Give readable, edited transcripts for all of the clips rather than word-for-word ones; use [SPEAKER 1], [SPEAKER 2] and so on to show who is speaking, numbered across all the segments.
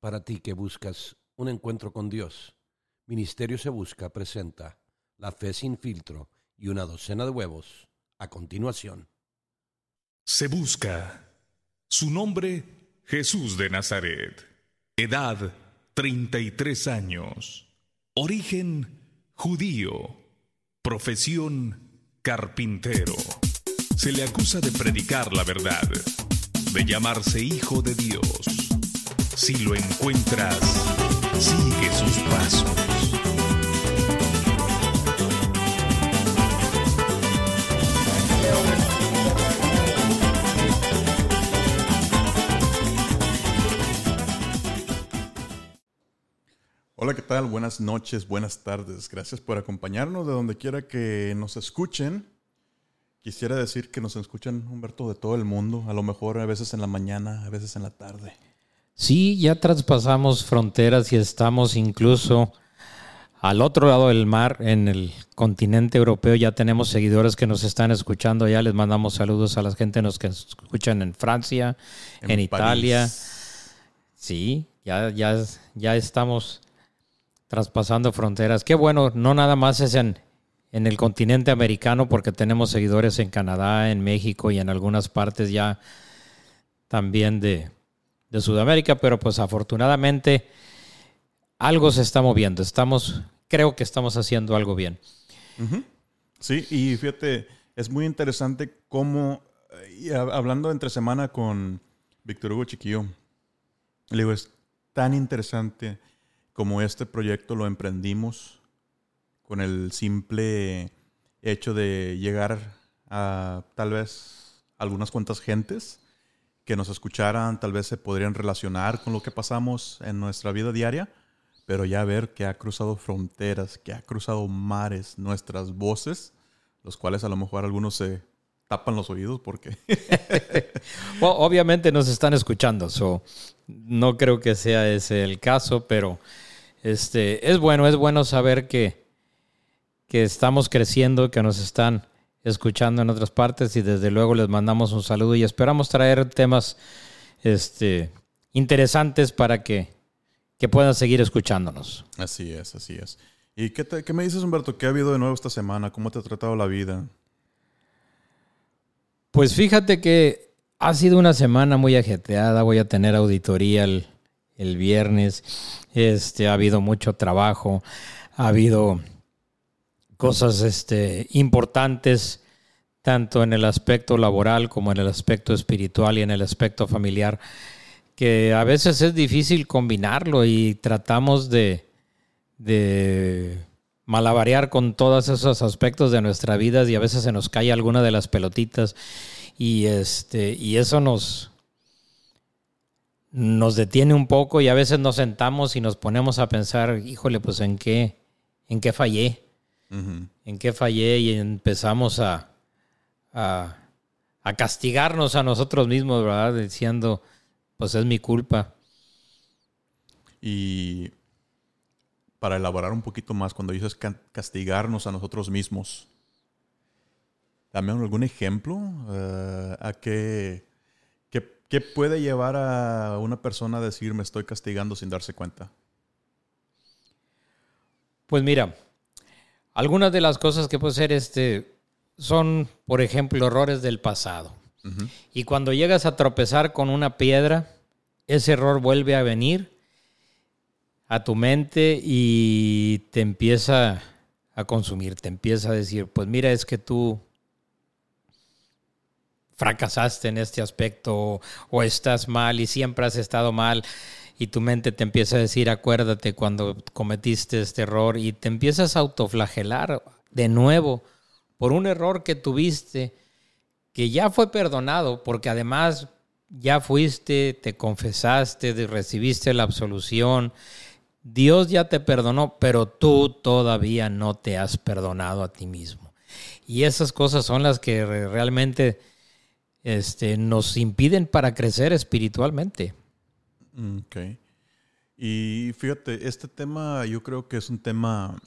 [SPEAKER 1] Para ti que buscas un encuentro con Dios, Ministerio Se Busca presenta La Fe Sin Filtro y una docena de huevos a continuación.
[SPEAKER 2] Se busca. Su nombre, Jesús de Nazaret. Edad, 33 años. Origen, judío. Profesión, carpintero. Se le acusa de predicar la verdad, de llamarse hijo de Dios. Si lo encuentras, sigue sus pasos.
[SPEAKER 3] Hola, ¿qué tal? Buenas noches, buenas tardes. Gracias por acompañarnos de donde quiera que nos escuchen. Quisiera decir que nos escuchan, Humberto, de todo el mundo. A lo mejor a veces en la mañana, a veces en la tarde.
[SPEAKER 4] Sí, ya traspasamos fronteras y estamos incluso al otro lado del mar, en el continente europeo. Ya tenemos seguidores que nos están escuchando. Ya les mandamos saludos a la gente que nos escuchan en Francia, en Italia. Sí, ya estamos traspasando fronteras. Qué bueno, no nada más es en el continente americano, porque tenemos seguidores en Canadá, en México y en algunas partes ya también de Sudamérica, pero pues afortunadamente algo se está moviendo. Creo que estamos haciendo algo bien.
[SPEAKER 3] Uh-huh. Sí, y fíjate, es muy interesante cómo, hablando entre semana con Víctor Hugo Chiquillo, le digo, es tan interesante como este proyecto lo emprendimos con el simple hecho de llegar a tal vez algunas cuantas gentes que nos escucharan, tal vez se podrían relacionar con lo que pasamos en nuestra vida diaria, pero ya ver que ha cruzado fronteras, que ha cruzado mares, nuestras voces, los cuales a lo mejor algunos se tapan los oídos porque...
[SPEAKER 4] Well, obviamente nos están escuchando, no creo que sea ese el caso, pero es bueno saber que estamos creciendo, que nos están escuchando en otras partes, y desde luego les mandamos un saludo y esperamos traer temas interesantes para que puedan seguir escuchándonos.
[SPEAKER 3] Así es. ¿Y qué me dices, Humberto? ¿Qué ha habido de nuevo esta semana? ¿Cómo te ha tratado la vida?
[SPEAKER 4] Pues fíjate que ha sido una semana muy ajetreada. Voy a tener auditoría el viernes. Ha habido mucho trabajo. Ha habido cosas importantes, tanto en el aspecto laboral como en el aspecto espiritual y en el aspecto familiar, que a veces es difícil combinarlo y tratamos de malabarear con todos esos aspectos de nuestra vida, y a veces se nos cae alguna de las pelotitas y eso nos detiene un poco, y a veces nos sentamos y nos ponemos a pensar, híjole, pues ¿en qué fallé? Uh-huh. ¿En qué fallé? Y empezamos a castigarnos a nosotros mismos, ¿verdad? Diciendo, pues es mi culpa.
[SPEAKER 3] Y para elaborar un poquito más, cuando dices castigarnos a nosotros mismos, dame algún ejemplo a qué puede llevar a una persona a decir me estoy castigando sin darse cuenta.
[SPEAKER 4] Pues mira, algunas de las cosas que puede ser son, por ejemplo, errores del pasado. Uh-huh. Y cuando llegas a tropezar con una piedra, ese error vuelve a venir a tu mente y te empieza a consumir. Te empieza a decir, pues mira, es que tú fracasaste en este aspecto o estás mal y siempre has estado mal. Y tu mente te empieza a decir, acuérdate cuando cometiste este error, y te empiezas a autoflagelar de nuevo por un error que tuviste, que ya fue perdonado, porque además ya fuiste, te confesaste, recibiste la absolución. Dios ya te perdonó, pero tú todavía no te has perdonado a ti mismo. Y esas cosas son las que realmente nos impiden para crecer espiritualmente.
[SPEAKER 3] Ok. Y fíjate, este tema yo creo que es un tema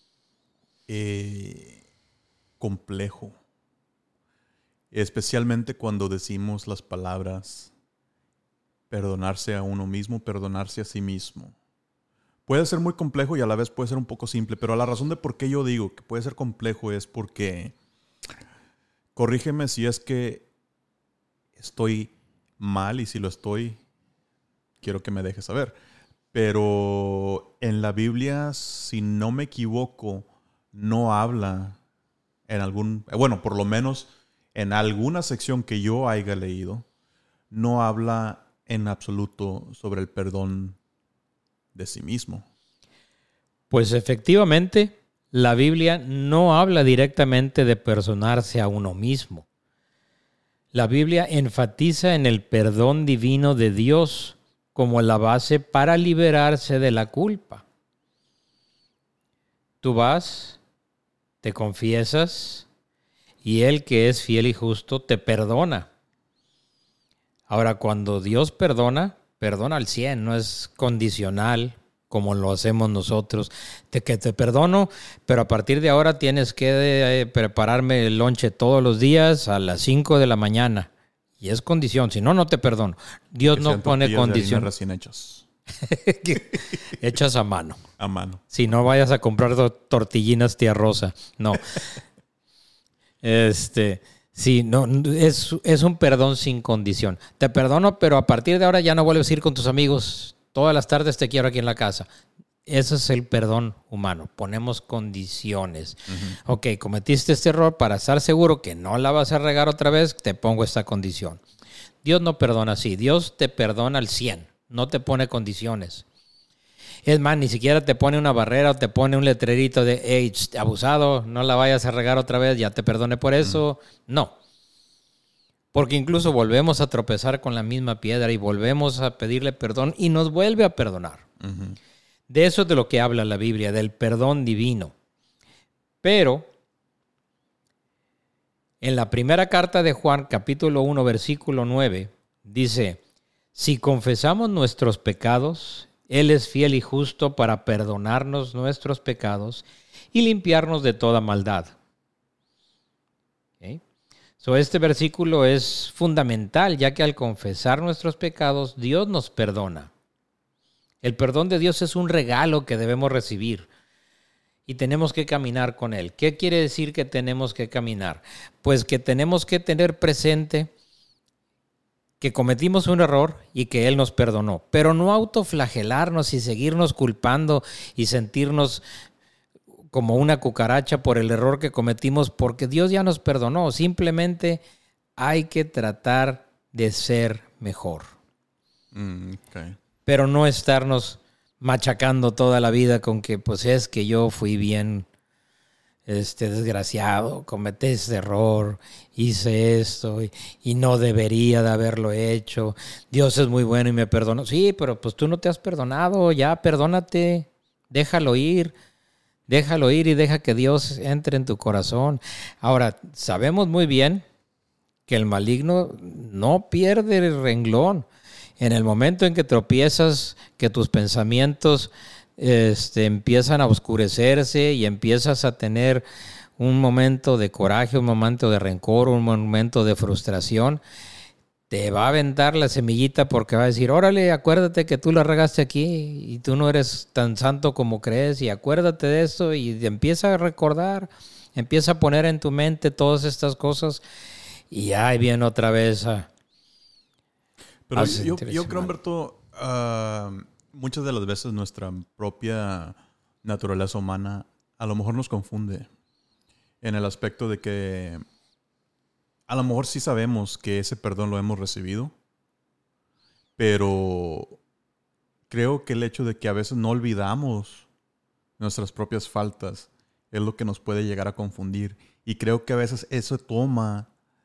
[SPEAKER 3] complejo. Especialmente cuando decimos las palabras perdonarse a uno mismo, perdonarse a sí mismo. Puede ser muy complejo y a la vez puede ser un poco simple, pero la razón de por qué yo digo que puede ser complejo es porque, corrígeme si es que estoy mal, y si lo estoy, quiero que me dejes saber. Pero en la Biblia, si no me equivoco, no habla por lo menos en alguna sección que yo haya leído, no habla en absoluto sobre el perdón de sí mismo.
[SPEAKER 4] Pues efectivamente, la Biblia no habla directamente de perdonarse a uno mismo. La Biblia enfatiza en el perdón divino de Dios como la base para liberarse de la culpa. Tú vas, te confiesas, y Él, que es fiel y justo, te perdona. Ahora, cuando Dios perdona, perdona al 100, no es condicional como lo hacemos nosotros, que te perdono, pero a partir de ahora tienes que prepararme el lonche todos los días a las 5 de la mañana. Y es condición, si no, no te perdono. Dios no pone condición.
[SPEAKER 3] Recién hechas.
[SPEAKER 4] Hechas a mano.
[SPEAKER 3] A mano.
[SPEAKER 4] Si no vayas a comprar tortillinas tía Rosa. No. Sí, no, es un perdón sin condición. Te perdono, pero a partir de ahora ya no vuelves a ir con tus amigos. Todas las tardes te quiero aquí en la casa. Ese es el perdón humano. Ponemos condiciones. Uh-huh. Ok, cometiste este error, para estar seguro que no la vas a regar otra vez, te pongo esta condición. Dios no perdona así. Dios te perdona al 100. No te pone condiciones. Es más, ni siquiera te pone una barrera o te pone un letrerito de hey, abusado, no la vayas a regar otra vez, ya te perdone por eso. No. Porque incluso volvemos a tropezar con la misma piedra y volvemos a pedirle perdón y nos vuelve a perdonar. Uh-huh. De eso es de lo que habla la Biblia, del perdón divino. Pero en la primera carta de Juan, capítulo 1, versículo 9, dice: si confesamos nuestros pecados, Él es fiel y justo para perdonarnos nuestros pecados y limpiarnos de toda maldad. ¿Okay? Este versículo es fundamental, ya que al confesar nuestros pecados, Dios nos perdona. El perdón de Dios es un regalo que debemos recibir y tenemos que caminar con Él. ¿Qué quiere decir que tenemos que caminar? Pues que tenemos que tener presente que cometimos un error y que Él nos perdonó, pero no autoflagelarnos y seguirnos culpando y sentirnos como una cucaracha por el error que cometimos, porque Dios ya nos perdonó. Simplemente hay que tratar de ser mejor.
[SPEAKER 3] Okay.
[SPEAKER 4] Pero no estarnos machacando toda la vida con que pues es que yo fui bien desgraciado, cometí ese error, hice esto y no debería de haberlo hecho. Dios es muy bueno y me perdonó. Sí, pero pues tú no te has perdonado, ya perdónate, déjalo ir y deja que Dios entre en tu corazón. Ahora, sabemos muy bien que el maligno no pierde el renglón. En el momento en que tropiezas, que tus pensamientos empiezan a oscurecerse y empiezas a tener un momento de coraje, un momento de rencor, un momento de frustración, te va a aventar la semillita porque va a decir, órale, acuérdate que tú la regaste aquí y tú no eres tan santo como crees y acuérdate de eso, y empieza a recordar, empieza a poner en tu mente todas estas cosas y ahí viene otra vez a...
[SPEAKER 3] Pero yo creo, Humberto, muchas de las veces nuestra propia naturaleza humana a lo mejor nos confunde en el aspecto de que a lo mejor sí sabemos que ese perdón lo hemos recibido, pero creo que el hecho de que a veces no olvidamos nuestras propias faltas es lo que nos puede llegar a confundir. Y creo que a veces eso toma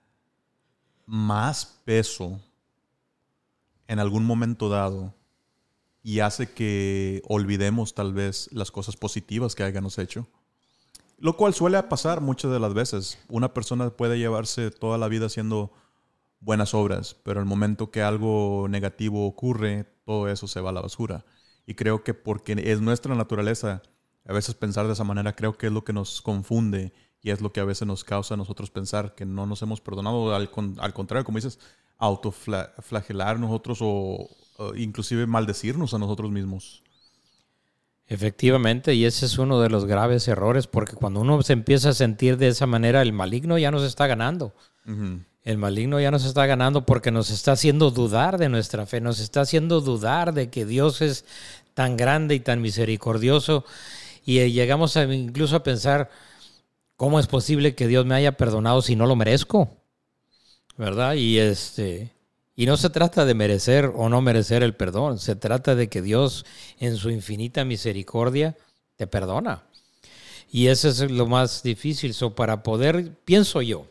[SPEAKER 3] más peso en algún momento dado y hace que olvidemos tal vez las cosas positivas que hayamos hecho. Lo cual suele pasar muchas de las veces. Una persona puede llevarse toda la vida haciendo buenas obras, pero el momento que algo negativo ocurre, todo eso se va a la basura. Y creo que porque es nuestra naturaleza a veces pensar de esa manera, creo que es lo que nos confunde y es lo que a veces nos causa a nosotros pensar que no nos hemos perdonado. Al contrario, como dices, autoflagelar nosotros o inclusive maldecirnos a nosotros mismos.
[SPEAKER 4] Efectivamente, y ese es uno de los graves errores, porque cuando uno se empieza a sentir de esa manera, el maligno ya nos está ganando.
[SPEAKER 3] Uh-huh.
[SPEAKER 4] El maligno ya nos está ganando porque nos está haciendo dudar de nuestra fe, nos está haciendo dudar de que Dios es tan grande y tan misericordioso, y llegamos incluso a pensar, ¿cómo es posible que Dios me haya perdonado si no lo merezco? ¿Verdad? Y no se trata de merecer o no merecer el perdón, se trata de que Dios en su infinita misericordia te perdona. Y eso es lo más difícil. Para poder, pienso yo,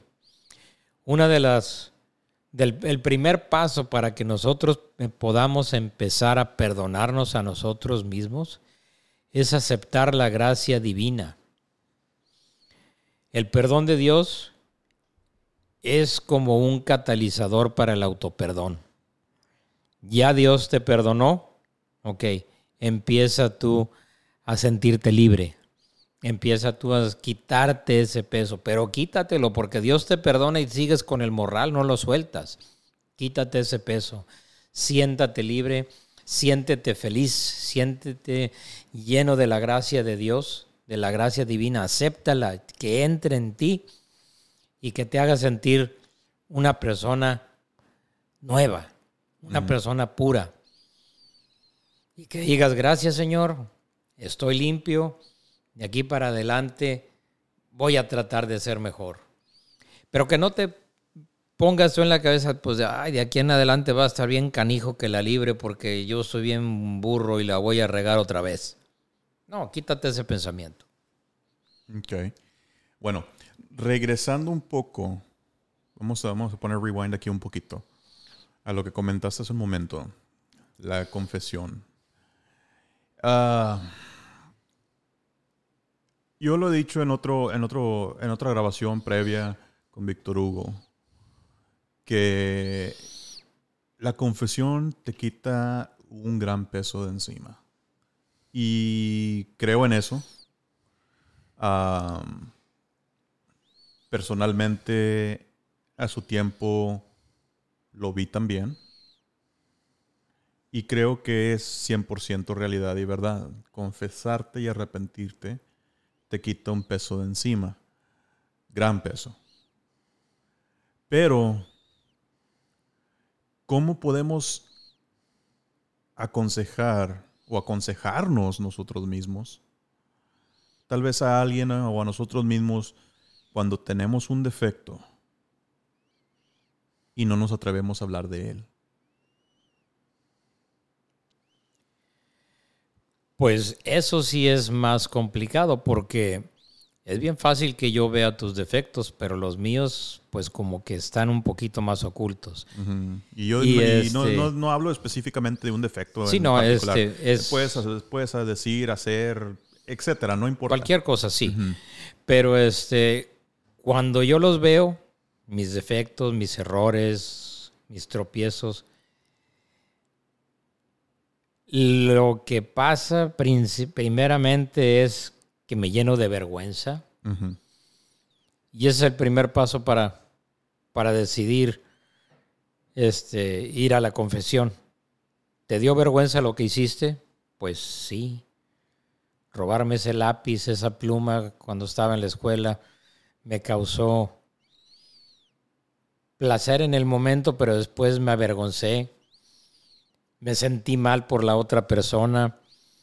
[SPEAKER 4] el primer paso para que nosotros podamos empezar a perdonarnos a nosotros mismos es aceptar la gracia divina. El perdón de Dios es como un catalizador para el autoperdón. Ya Dios te perdonó, ok, empieza tú a sentirte libre. Empieza tú a quitarte ese peso, pero quítatelo porque Dios te perdona y sigues con el morral, no lo sueltas. Quítate ese peso, siéntate libre, siéntete feliz, siéntete lleno de la gracia de Dios, de la gracia divina. Acéptala, que entre en ti y que te haga sentir una persona nueva, una persona pura. Y que digas, gracias Señor, estoy limpio. De aquí para adelante voy a tratar de ser mejor. Pero que no te pongas tú en la cabeza, pues, de aquí en adelante va a estar bien canijo que la libre porque yo soy bien burro y la voy a regar otra vez. No, quítate ese pensamiento.
[SPEAKER 3] Ok. Bueno, regresando un poco, vamos a poner rewind aquí un poquito a lo que comentaste hace un momento, la confesión. Yo lo he dicho en otra grabación previa con Víctor Hugo, que la confesión te quita un gran peso de encima. Y creo en eso. Personalmente, a su tiempo lo vi también. Y creo que es 100% realidad y verdad. Confesarte y arrepentirte te quita un peso de encima. Gran peso. Pero, ¿cómo podemos aconsejar o aconsejarnos nosotros mismos? Tal vez a alguien o a nosotros mismos cuando tenemos un defecto y no nos atrevemos a hablar de él.
[SPEAKER 4] Pues eso sí es más complicado porque es bien fácil que yo vea tus defectos, pero los míos pues como que están un poquito más ocultos.
[SPEAKER 3] Uh-huh. Y yo no hablo específicamente de un defecto
[SPEAKER 4] sí,
[SPEAKER 3] en
[SPEAKER 4] no,
[SPEAKER 3] particular. Puedes decir, hacer, etcétera, no importa.
[SPEAKER 4] Cualquier cosa, sí.
[SPEAKER 3] Uh-huh.
[SPEAKER 4] Pero cuando yo los veo, mis defectos, mis errores, mis tropiezos, lo que pasa primeramente es que me lleno de vergüenza.
[SPEAKER 3] Uh-huh.
[SPEAKER 4] Y ese es el primer paso para decidir ir a la confesión. ¿Te dio vergüenza lo que hiciste? Pues sí. Robarme ese lápiz, esa pluma cuando estaba en la escuela me causó placer en el momento, pero después me avergoncé. Me sentí mal por la otra persona.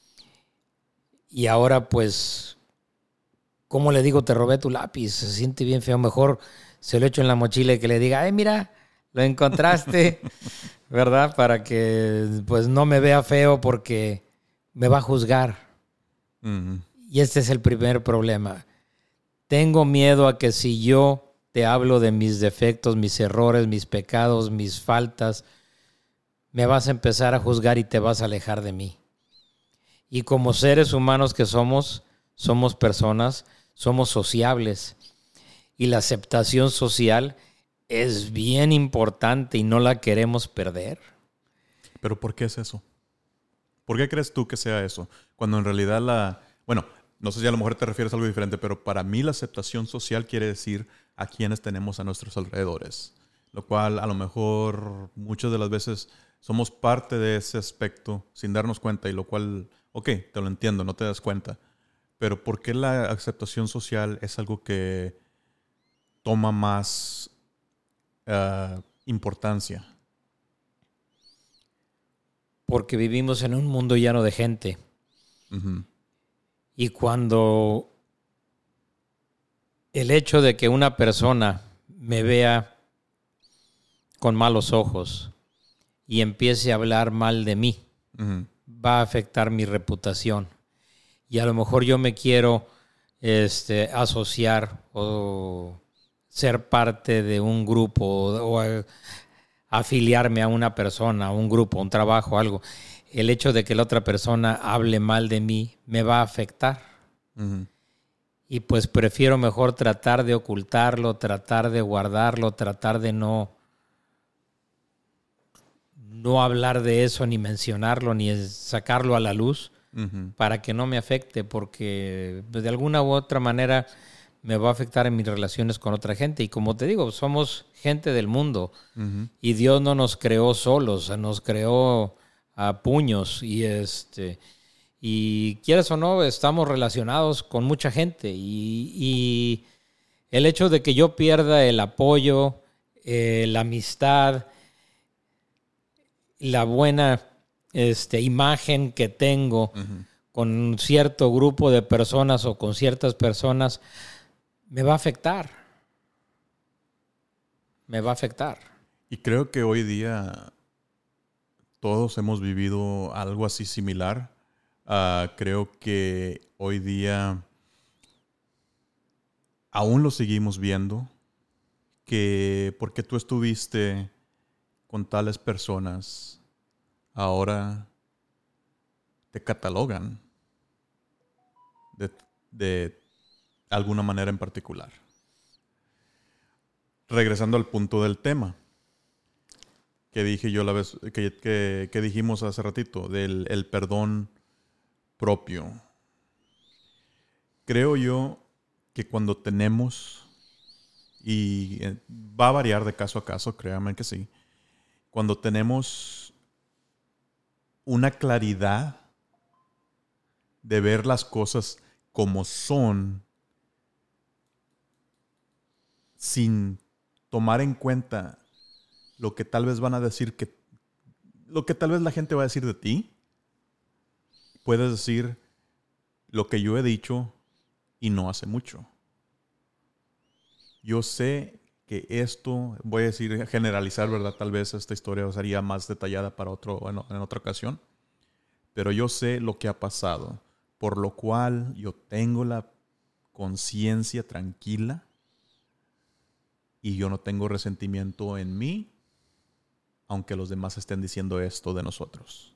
[SPEAKER 4] Y ahora, pues, ¿cómo le digo? Te robé tu lápiz. Se siente bien feo. Mejor se lo echo en la mochila y que le diga, ay, mira, lo encontraste, ¿verdad? Para que, pues, no me vea feo porque me va a juzgar.
[SPEAKER 3] Uh-huh.
[SPEAKER 4] Y este es el primer problema. Tengo miedo a que si yo te hablo de mis defectos, mis errores, mis pecados, mis faltas, me vas a empezar a juzgar y te vas a alejar de mí. Y como seres humanos que somos personas, somos sociables. Y la aceptación social es bien importante y no la queremos perder.
[SPEAKER 3] ¿Pero por qué es eso? ¿Por qué crees tú que sea eso? Cuando en realidad bueno, no sé si a lo mejor te refieres a algo diferente, pero para mí la aceptación social quiere decir a quienes tenemos a nuestros alrededores. lo cual a lo mejor muchas de las veces somos parte de ese aspecto sin darnos cuenta, y lo cual, ok, te lo entiendo, no te das cuenta. Pero ¿por qué la aceptación social es algo que toma más importancia?
[SPEAKER 4] Porque vivimos en un mundo lleno de gente.
[SPEAKER 3] Uh-huh.
[SPEAKER 4] Y cuando el hecho de que una persona me vea con malos ojos y empiece a hablar mal de mí,
[SPEAKER 3] Uh-huh.
[SPEAKER 4] va a afectar mi reputación. Y a lo mejor yo me quiero asociar o ser parte de un grupo o afiliarme a una persona, a un grupo, a un trabajo, algo. El hecho de que la otra persona hable mal de mí me va a afectar.
[SPEAKER 3] Uh-huh.
[SPEAKER 4] Y pues prefiero mejor tratar de ocultarlo, tratar de guardarlo, tratar de no hablar de eso, ni mencionarlo, ni sacarlo a la luz,
[SPEAKER 3] Uh-huh.
[SPEAKER 4] para que no me afecte, porque de alguna u otra manera me va a afectar en mis relaciones con otra gente. Y como te digo, somos gente del mundo.
[SPEAKER 3] Uh-huh.
[SPEAKER 4] Y Dios no nos creó solos, nos creó a puños. Y quieras o no, estamos relacionados con mucha gente. Y el hecho de que yo pierda el apoyo, la amistad, la buena imagen que tengo
[SPEAKER 3] Uh-huh.
[SPEAKER 4] con cierto grupo de personas o con ciertas personas, me va a afectar. Me va a afectar.
[SPEAKER 3] Y creo que hoy día todos hemos vivido algo así similar. Creo que hoy día aún lo seguimos viendo, que porque tú estuviste con tales personas, ahora te catalogan de alguna manera en particular. Regresando al punto del tema que dije yo la vez que dijimos hace ratito, del el perdón propio. Creo yo que cuando tenemos, y va a variar de caso a caso, créanme que sí, cuando tenemos una claridad de ver las cosas como son, sin tomar en cuenta lo que tal vez van a decir, lo que tal vez la gente va a decir de ti, puedes decir lo que yo he dicho y no hace mucho. Yo sé que esto, voy a decir, generalizar, ¿verdad? Tal vez esta historia sería más detallada para en otra ocasión. Pero yo sé lo que ha pasado, por lo cual yo tengo la conciencia tranquila y yo no tengo resentimiento en mí, aunque los demás estén diciendo esto de nosotros.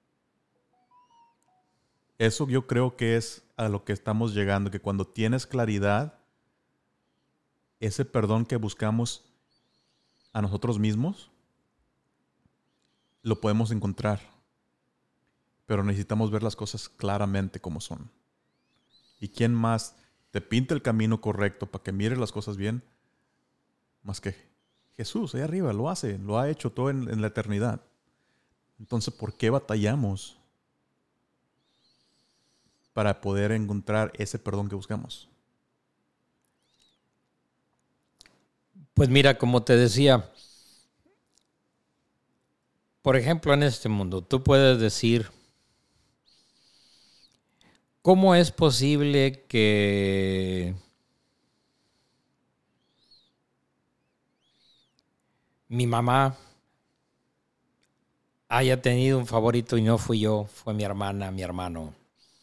[SPEAKER 3] Eso yo creo que es a lo que estamos llegando, que cuando tienes claridad, ese perdón que buscamos a nosotros mismos, lo podemos encontrar. Pero necesitamos ver las cosas claramente como son. ¿Y quién más te pinta el camino correcto para que mires las cosas bien? Más que Jesús, ahí arriba, lo hace, lo ha hecho todo en la eternidad. Entonces, ¿por qué batallamos para poder encontrar ese perdón que buscamos?
[SPEAKER 4] Pues mira, como te decía, por ejemplo, en este mundo, tú puedes decir, ¿cómo es posible que mi mamá haya tenido un favorito y no fui yo, fue mi hermana, mi hermano?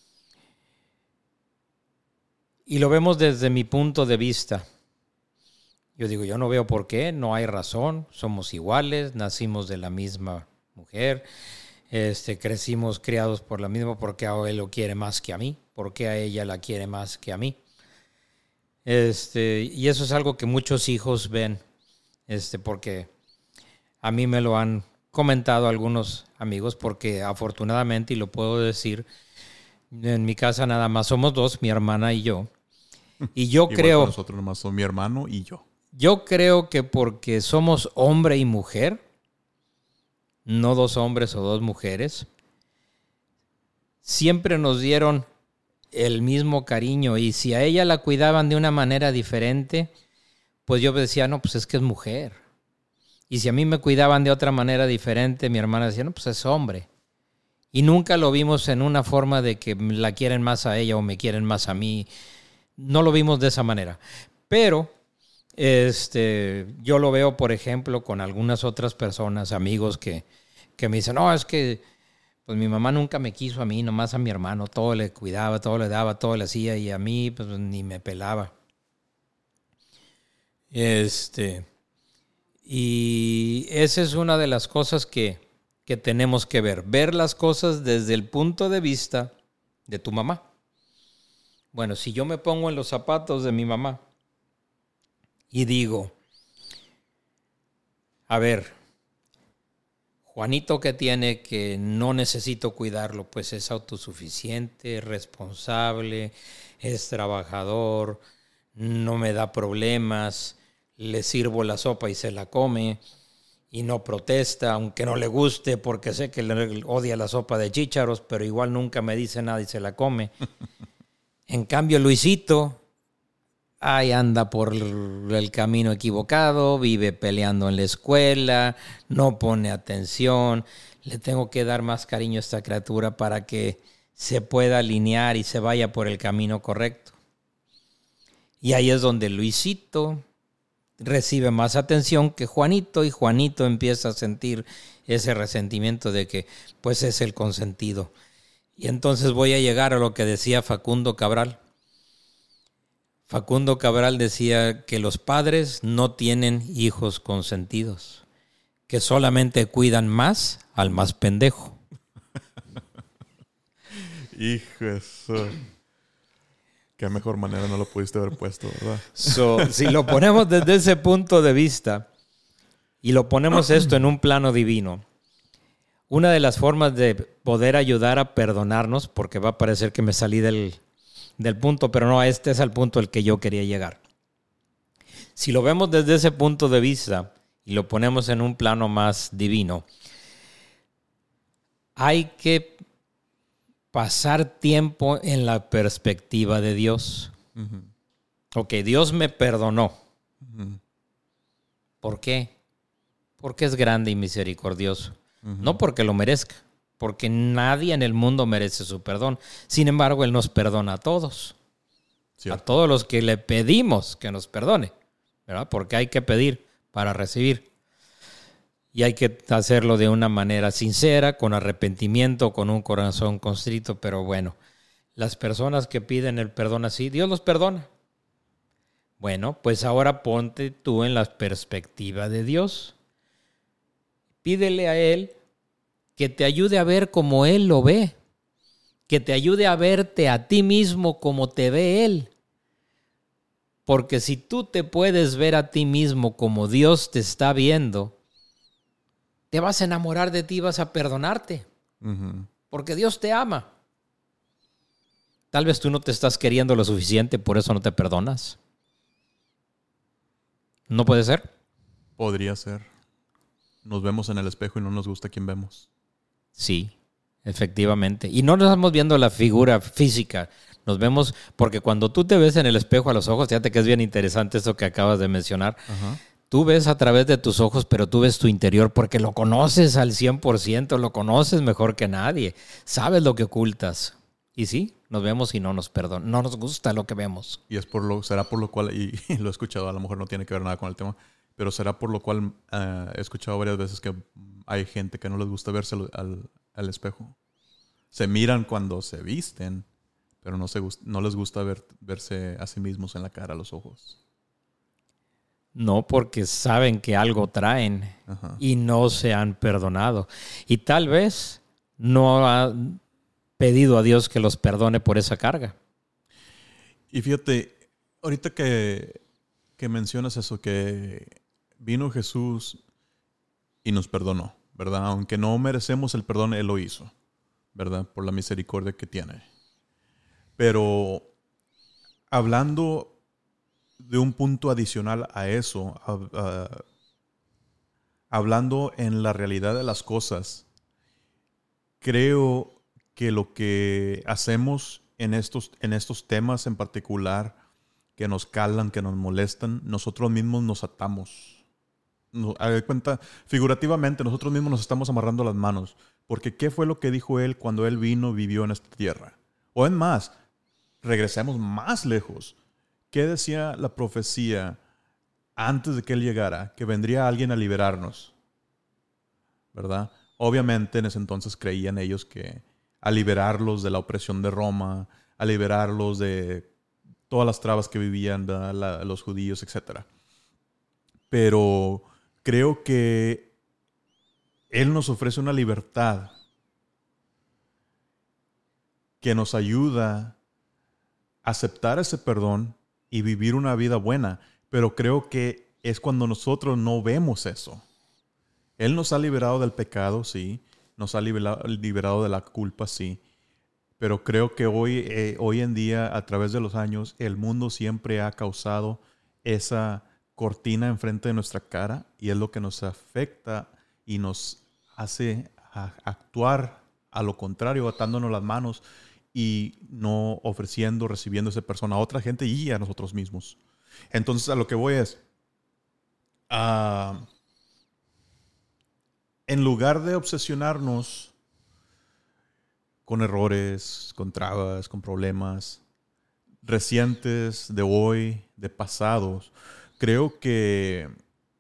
[SPEAKER 4] Y lo vemos desde mi punto de vista. Yo digo, yo no veo por qué, no hay razón, somos iguales, nacimos de la misma mujer, crecimos criados por la misma, ¿por qué a él lo quiere más que a mí? ¿Por qué a ella la quiere más que a mí? Y eso es algo que muchos hijos ven, porque a mí me lo han comentado algunos amigos, porque afortunadamente, y lo puedo decir, en mi casa nada más somos dos, mi hermana y yo. Y yo
[SPEAKER 3] Igual
[SPEAKER 4] creo...
[SPEAKER 3] nosotros nomás son mi hermano y yo.
[SPEAKER 4] Yo creo que porque somos hombre y mujer, no dos hombres o dos mujeres, siempre nos dieron el mismo cariño, y si a ella la cuidaban de una manera diferente, pues yo decía, no, pues es que es mujer. Y si a mí me cuidaban de otra manera diferente, mi hermana decía, no, pues es hombre. Y nunca lo vimos en una forma de que la quieren más a ella o me quieren más a mí. No lo vimos de esa manera. Pero yo lo veo, por ejemplo, con algunas otras personas, amigos que me dicen, no, es que pues mi mamá nunca me quiso a mí, nomás a mi hermano. Todo le cuidaba, todo le daba, todo le hacía, y a mí pues ni me pelaba. Y esa es una de las cosas que tenemos que ver las cosas desde el punto de vista de tu mamá. Bueno, si yo me pongo en los zapatos de mi mamá y digo, a ver, Juanito, que tiene que no necesito cuidarlo, pues es autosuficiente, responsable, es trabajador, no me da problemas, le sirvo la sopa y se la come y no protesta, aunque no le guste, porque sé que le odia la sopa de chícharos, pero igual nunca me dice nada y se la come. En cambio, Luisito, ahí anda por el camino equivocado, vive peleando en la escuela, no pone atención. Le tengo que dar más cariño a esta criatura para que se pueda alinear y se vaya por el camino correcto. Y ahí es donde Luisito recibe más atención que Juanito, y Juanito empieza a sentir ese resentimiento de que pues es el consentido. Y entonces voy a llegar a lo que decía Facundo Cabral. Facundo Cabral decía que los padres no tienen hijos consentidos, que solamente cuidan más al más pendejo.
[SPEAKER 3] Hijo de eso. Qué mejor manera no lo pudiste haber puesto, ¿verdad?
[SPEAKER 4] Si lo ponemos desde ese punto de vista y lo ponemos esto en un plano divino, una de las formas de poder ayudar a perdonarnos, porque va a parecer que me salí del punto, pero no, este es el punto al que yo quería llegar. Si lo vemos desde ese punto de vista y lo ponemos en un plano más divino, hay que pasar tiempo en la perspectiva de Dios. Uh-huh. Ok, Dios me perdonó. Uh-huh. ¿Por qué? Porque es grande y misericordioso. Uh-huh. No porque lo merezca, porque nadie en el mundo merece su perdón. Sin embargo, Él nos perdona a todos. ¿Cierto? A todos los que le pedimos que nos perdone, ¿verdad? Porque hay que pedir para recibir. Y hay que hacerlo de una manera sincera, con arrepentimiento, con un corazón constrito. Pero bueno, las personas que piden el perdón así, Dios los perdona. Bueno, pues ahora ponte tú en la perspectiva de Dios. Pídele a Él que te ayude a ver como Él lo ve. Que te ayude a verte a ti mismo como te ve Él. Porque si tú te puedes ver a ti mismo como Dios te está viendo, te vas a enamorar de ti, vas a perdonarte. Uh-huh. Porque Dios te ama. Tal vez tú no te estás queriendo lo suficiente, por eso no te perdonas. ¿No puede ser?
[SPEAKER 3] Podría ser. Nos vemos en el espejo y no nos gusta quién vemos.
[SPEAKER 4] Sí, efectivamente. Y no nos estamos viendo la figura física. Nos vemos, porque cuando tú te ves en el espejo a los ojos, fíjate que es bien interesante eso que acabas de mencionar. Uh-huh. Tú ves a través de tus ojos, pero tú ves tu interior porque lo conoces al 100%, lo conoces mejor que nadie. Sabes lo que ocultas. Y sí, nos vemos y no nos perdona. No nos gusta lo que vemos.
[SPEAKER 3] Y será por lo cual, y lo he escuchado, a lo mejor no tiene que ver nada con el tema, pero será por lo cual he escuchado varias veces que hay gente que no les gusta verse al espejo. Se miran cuando se visten, pero no les gusta verse a sí mismos en la cara, a los ojos.
[SPEAKER 4] No, porque saben que algo traen. Ajá. Y no se han perdonado. Y tal vez no han pedido a Dios que los perdone por esa carga.
[SPEAKER 3] Y fíjate, ahorita que mencionas eso, que vino Jesús y nos perdonó, ¿verdad? Aunque no merecemos el perdón, Él lo hizo, ¿verdad? Por la misericordia que tiene. Pero hablando de un punto adicional a eso, hablando en la realidad de las cosas, creo que lo que hacemos en estos temas en particular, que nos calan, que nos molestan, nosotros mismos nos atamos. A ver, cuenta, figurativamente, nosotros mismos nos estamos amarrando las manos. Porque ¿qué fue lo que dijo Él cuando Él vino, vivió en esta tierra? O en más, regresemos más lejos. ¿Qué decía la profecía antes de que Él llegara? Que vendría alguien a liberarnos, ¿verdad? Obviamente en ese entonces creían ellos que a liberarlos de la opresión de Roma, a liberarlos de todas las trabas que vivían los judíos, etc. Pero creo que Él nos ofrece una libertad que nos ayuda a aceptar ese perdón y vivir una vida buena. Pero creo que es cuando nosotros no vemos eso. Él nos ha liberado del pecado, sí. Nos ha liberado de la culpa, sí. Pero creo que hoy en día, a través de los años, el mundo siempre ha causado esa cortina enfrente de nuestra cara y es lo que nos afecta y nos hace actuar a lo contrario, atándonos las manos y no recibiendo esa persona a otra gente y a nosotros mismos. Entonces, a lo que voy es, en lugar de obsesionarnos con errores, con trabas, con problemas recientes de hoy, de pasados, creo que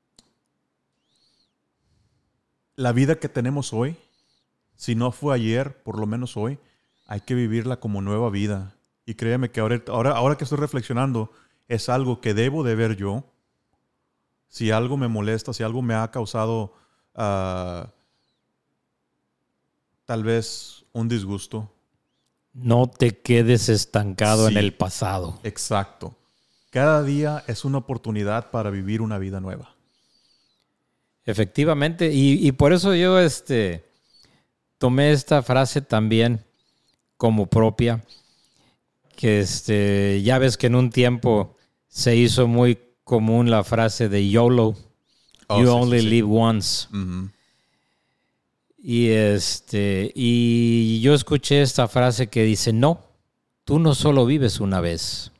[SPEAKER 3] la vida que tenemos hoy, si no fue ayer, por lo menos hoy, hay que vivirla como nueva vida. Y créeme que ahora que estoy reflexionando, es algo que debo de ver yo. Si algo me molesta, si algo me ha causado tal vez un disgusto.
[SPEAKER 4] No te quedes estancado
[SPEAKER 3] Sí,
[SPEAKER 4] en el pasado.
[SPEAKER 3] Exacto. Cada día es una oportunidad para vivir una vida nueva.
[SPEAKER 4] Efectivamente, y por eso yo tomé esta frase también como propia, que ya ves que en un tiempo se hizo muy común la frase de YOLO, You Only Live Once.
[SPEAKER 3] Uh-huh.
[SPEAKER 4] Y yo escuché esta frase que dice, no, tú no solo vives una vez,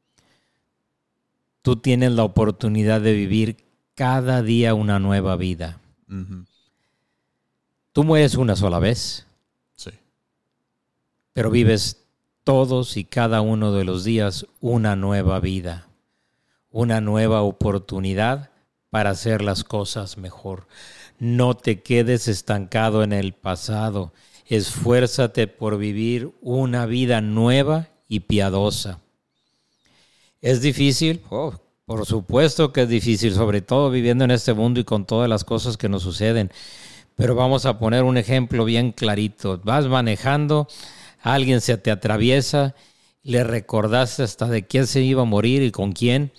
[SPEAKER 4] tú tienes la oportunidad de vivir cada día una nueva vida.
[SPEAKER 3] Uh-huh.
[SPEAKER 4] Tú mueres una sola vez,
[SPEAKER 3] Sí.
[SPEAKER 4] pero vives todos y cada uno de los días una nueva vida, una nueva oportunidad para hacer las cosas mejor. No te quedes estancado en el pasado. Esfuérzate por vivir una vida nueva y piadosa. ¿Es difícil? Oh, por supuesto que es difícil, sobre todo viviendo en este mundo y con todas las cosas que nos suceden. Pero vamos a poner un ejemplo bien clarito. Vas manejando, alguien se te atraviesa, le recordaste hasta de quién se iba a morir y con quién.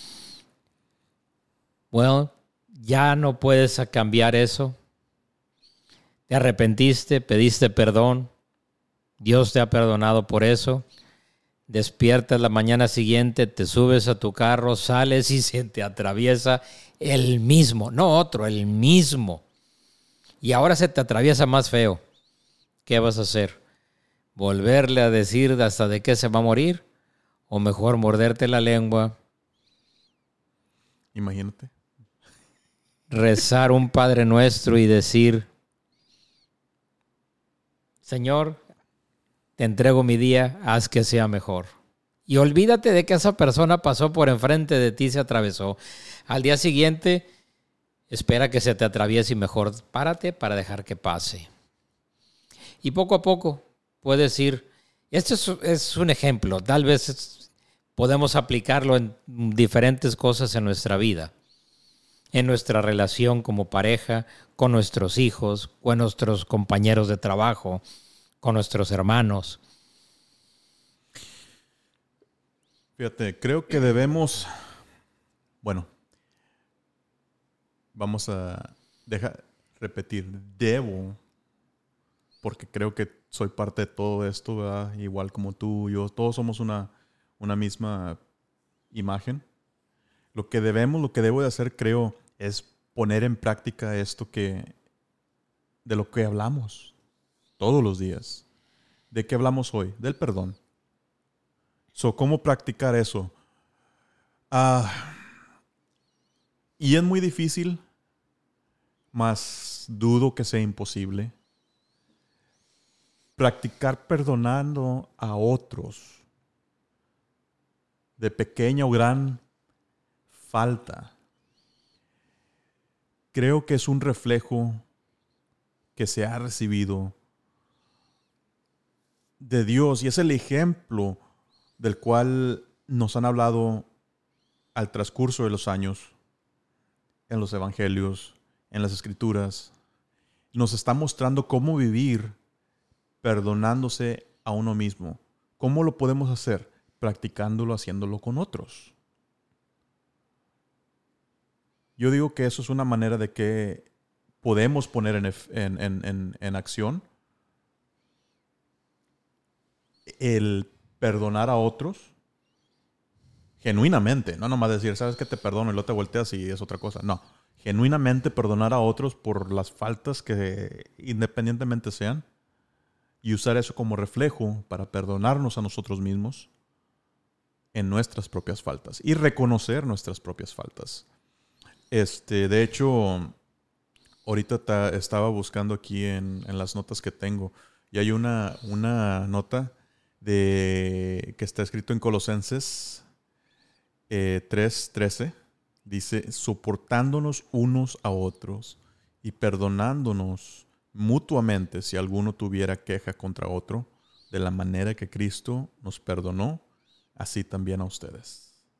[SPEAKER 4] Bueno, ya no puedes cambiar eso. Te arrepentiste, pediste perdón. Dios te ha perdonado por eso. Despiertas la mañana siguiente, te subes a tu carro, sales y se te atraviesa el mismo, no otro, el mismo. Y ahora se te atraviesa más feo. ¿Qué vas a hacer? ¿Volverle a decir hasta de qué se va a morir? ¿O mejor morderte la lengua?
[SPEAKER 3] Imagínate.
[SPEAKER 4] Rezar un Padre Nuestro y decir, Señor, te entrego mi día, haz que sea mejor. Y olvídate de que esa persona pasó por enfrente de ti y se atravesó. Al día siguiente, espera que se te atraviese y mejor párate para dejar que pase. Y poco a poco puedes ir. Este es un ejemplo. Tal vez podemos aplicarlo en diferentes cosas en nuestra vida. En nuestra relación como pareja, con nuestros hijos, con nuestros compañeros de trabajo, con nuestros hermanos.
[SPEAKER 3] Fíjate, creo que debemos, vamos a repetir, porque creo que soy parte de todo esto, ¿verdad? Igual como tú, yo, todos somos una misma imagen. Lo que debo de hacer, creo, es poner en práctica esto de lo que hablamos todos los días. ¿De qué hablamos hoy? Del perdón. ¿Cómo practicar eso? Y es muy difícil, mas dudo que sea imposible. Practicar perdonando a otros de pequeña o gran falta. Creo que es un reflejo que se ha recibido de Dios y es el ejemplo del cual nos han hablado al transcurso de los años, en los evangelios, en las escrituras. Nos está mostrando cómo vivir perdonándose a uno mismo. ¿Cómo lo podemos hacer? Practicándolo, haciéndolo con otros. Yo digo que eso es una manera de que podemos poner en acción el perdonar a otros genuinamente. No nomás decir, sabes que te perdono y luego te volteas y es otra cosa. No, genuinamente perdonar a otros por las faltas que independientemente sean y usar eso como reflejo para perdonarnos a nosotros mismos en nuestras propias faltas y reconocer nuestras propias faltas. De hecho, ahorita estaba buscando aquí en las notas que tengo y hay una nota que está escrito en Colosenses 3:13. Dice, soportándonos unos a otros y perdonándonos mutuamente si alguno tuviera queja contra otro, de la manera que Cristo nos perdonó, así también a ustedes.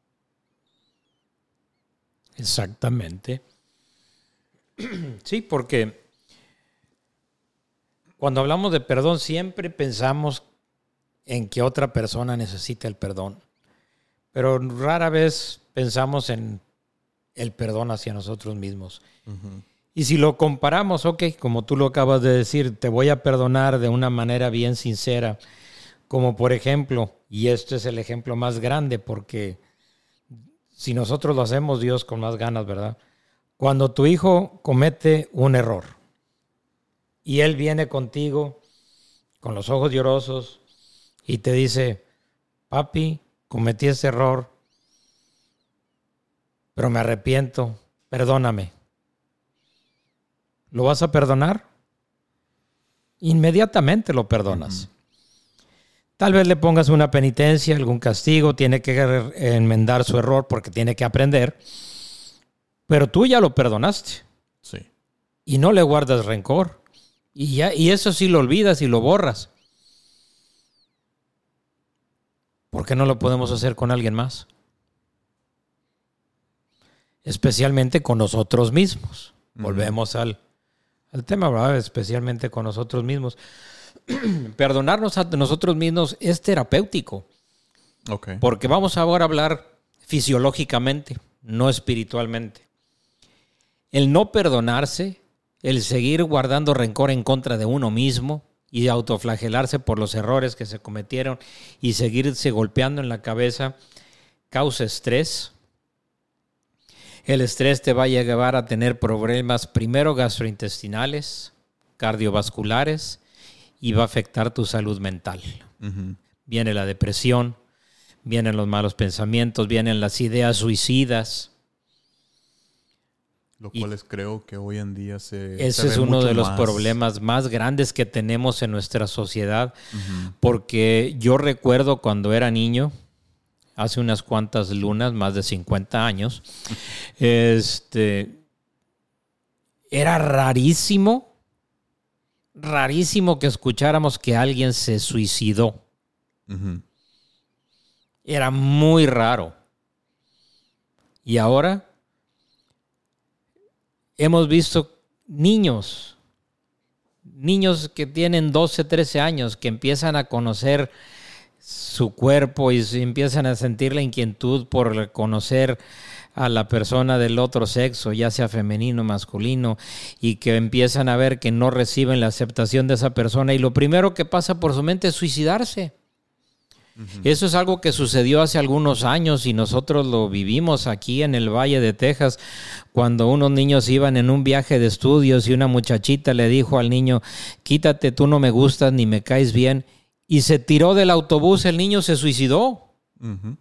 [SPEAKER 4] Exactamente. Sí, porque cuando hablamos de perdón siempre pensamos en que otra persona necesita el perdón, pero rara vez pensamos en el perdón hacia nosotros mismos. Uh-huh. Y si lo comparamos, como tú lo acabas de decir, te voy a perdonar de una manera bien sincera, como por ejemplo, y este es el ejemplo más grande porque si nosotros lo hacemos, Dios con más ganas, ¿verdad? Cuando tu hijo comete un error y él viene contigo con los ojos llorosos y te dice, papi, cometí ese error, pero me arrepiento, perdóname. ¿Lo vas a perdonar? Inmediatamente lo perdonas. Uh-huh. Tal vez le pongas una penitencia, algún castigo, tiene que enmendar su error porque tiene que aprender, pero tú ya lo perdonaste.
[SPEAKER 3] Sí.
[SPEAKER 4] Y no le guardas rencor. Y eso sí lo olvidas y lo borras. ¿Por qué no lo podemos hacer con alguien más? Especialmente con nosotros mismos. Volvemos al tema, ¿verdad? Especialmente con nosotros mismos. Perdonarnos a nosotros mismos es terapéutico.
[SPEAKER 3] Okay.
[SPEAKER 4] Porque vamos ahora a hablar fisiológicamente, no espiritualmente. El no perdonarse, el seguir guardando rencor en contra de uno mismo y autoflagelarse por los errores que se cometieron y seguirse golpeando en la cabeza, causa estrés. El estrés te va a llevar a tener problemas primero gastrointestinales, cardiovasculares y va a afectar tu salud mental. Uh-huh. Viene la depresión, vienen los malos pensamientos, vienen las ideas suicidas.
[SPEAKER 3] Lo cual creo que hoy en día
[SPEAKER 4] ese es uno de los problemas más grandes que tenemos en nuestra sociedad. Uh-huh. Porque yo recuerdo cuando era niño, hace unas cuantas lunas, más de 50 años, era rarísimo que escucháramos que alguien se suicidó. Uh-huh. Era muy raro. Y ahora hemos visto niños que tienen 12, 13 años, que empiezan a conocer su cuerpo y empiezan a sentir la inquietud por conocer a la persona del otro sexo, ya sea femenino o masculino, y que empiezan a ver que no reciben la aceptación de esa persona y lo primero que pasa por su mente es suicidarse. Eso es algo que sucedió hace algunos años y nosotros lo vivimos aquí en el Valle de Texas, cuando unos niños iban en un viaje de estudios y una muchachita le dijo al niño, quítate, tú no me gustas ni me caes bien, y se tiró del autobús, el niño se suicidó.
[SPEAKER 3] Uh-huh.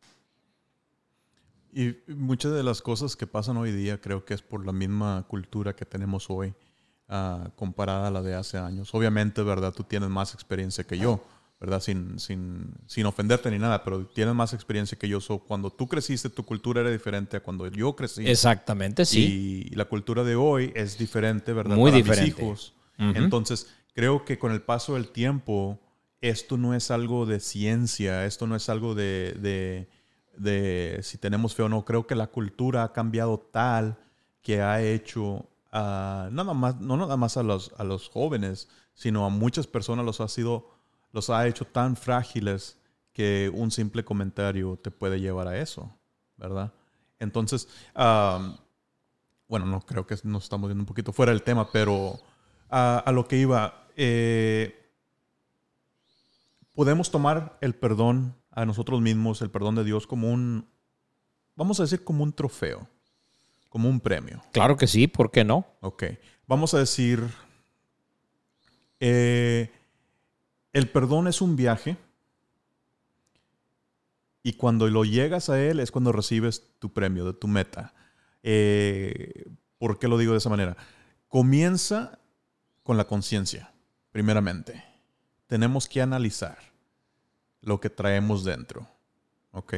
[SPEAKER 3] Y muchas de las cosas que pasan hoy día creo que es por la misma cultura que tenemos hoy comparada a la de hace años. Obviamente, ¿verdad? Tú tienes más experiencia que yo, ¿verdad? Sin ofenderte ni nada, pero tienes más experiencia que yo. Cuando tú creciste, tu cultura era diferente a cuando yo crecí.
[SPEAKER 4] Exactamente, sí.
[SPEAKER 3] Y la cultura de hoy es diferente, ¿verdad?
[SPEAKER 4] Muy
[SPEAKER 3] para
[SPEAKER 4] diferente.
[SPEAKER 3] Mis hijos.
[SPEAKER 4] Uh-huh.
[SPEAKER 3] Entonces, creo que con el paso del tiempo, esto no es algo de ciencia, esto no es algo de si tenemos fe o no. Creo que la cultura ha cambiado tal que ha hecho, no nada más a los jóvenes, sino a muchas personas los ha hecho tan frágiles que un simple comentario te puede llevar a eso, ¿verdad? Entonces, bueno, no creo que nos estamos yendo un poquito fuera del tema, pero a lo que iba, podemos tomar el perdón a nosotros mismos, el perdón de Dios, como vamos a decir, como un trofeo, como un premio.
[SPEAKER 4] Claro que sí, ¿por qué no?
[SPEAKER 3] Ok. Vamos a decir, el perdón es un viaje y cuando lo llegas a él es cuando recibes tu premio, de tu meta. ¿Por qué lo digo de esa manera? Comienza con la conciencia, primeramente. Tenemos que analizar lo que traemos dentro, ¿ok?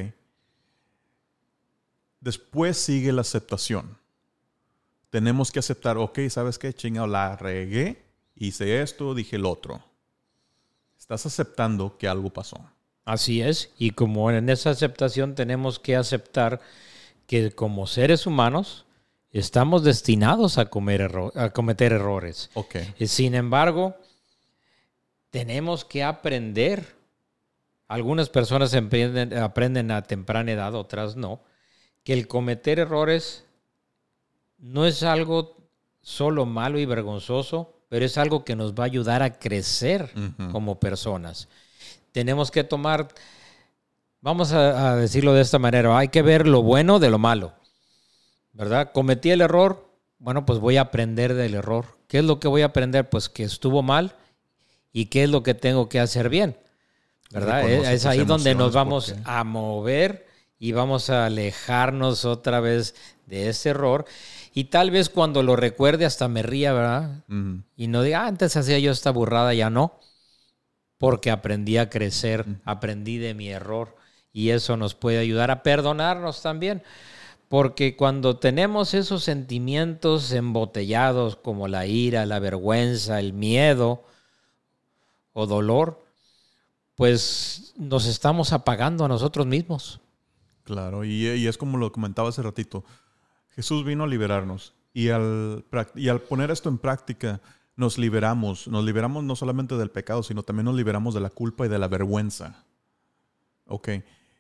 [SPEAKER 3] Después sigue la aceptación. Tenemos que aceptar, ok, ¿sabes qué? Chingado, la regué, hice esto, dije el otro. Estás aceptando que algo pasó.
[SPEAKER 4] Así es, y como en esa aceptación tenemos que aceptar que como seres humanos estamos destinados a cometer errores.
[SPEAKER 3] Okay.
[SPEAKER 4] Sin embargo, tenemos que aprender. Algunas personas aprenden a temprana edad, otras no, que el cometer errores no es algo solo malo y vergonzoso, pero es algo que nos va a ayudar a crecer como personas. Tenemos que tomar, vamos a decirlo de esta manera, hay que ver lo bueno de lo malo, ¿verdad? Cometí el error, bueno, pues voy a aprender del error. ¿Qué es lo que voy a aprender? Pues que estuvo mal y qué es lo que tengo que hacer bien, ¿verdad? Es ahí donde nos vamos a mover y vamos a alejarnos otra vez de ese error. Y tal vez cuando lo recuerde hasta me ría, ¿verdad? Uh-huh. Y no diga, antes hacía yo esta burrada, ya no. Porque aprendí a crecer, aprendí de mi error. Y eso nos puede ayudar a perdonarnos también. Porque cuando tenemos esos sentimientos embotellados como la ira, la vergüenza, el miedo o dolor, pues nos estamos apagando a nosotros mismos.
[SPEAKER 3] Claro, y es como lo comentaba hace ratito. Jesús vino a liberarnos y al poner esto en práctica nos liberamos no solamente del pecado, sino también nos liberamos de la culpa y de la vergüenza. Ok.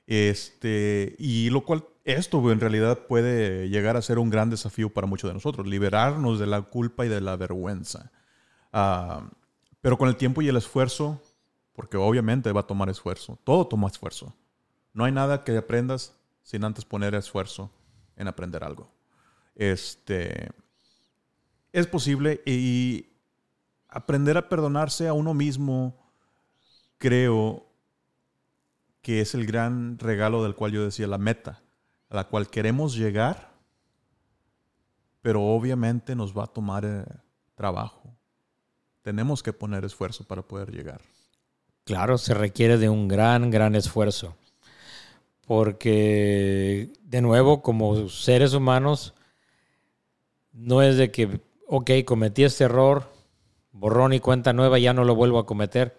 [SPEAKER 3] Y lo cual, esto en realidad puede llegar a ser un gran desafío para muchos de nosotros, liberarnos de la culpa y de la vergüenza. Pero con el tiempo y el esfuerzo, porque obviamente va a tomar esfuerzo, todo toma esfuerzo. No hay nada que aprendas sin antes poner esfuerzo en aprender algo. Es posible y aprender a perdonarse a uno mismo, creo que es el gran regalo del cual yo decía, la meta a la cual queremos llegar, pero obviamente nos va a tomar trabajo. Tenemos que poner esfuerzo para poder llegar.
[SPEAKER 4] Claro, se requiere de un gran esfuerzo. Porque, de nuevo, como seres humanos, no es de que, ok, cometí este error, borrón y cuenta nueva, ya no lo vuelvo a cometer.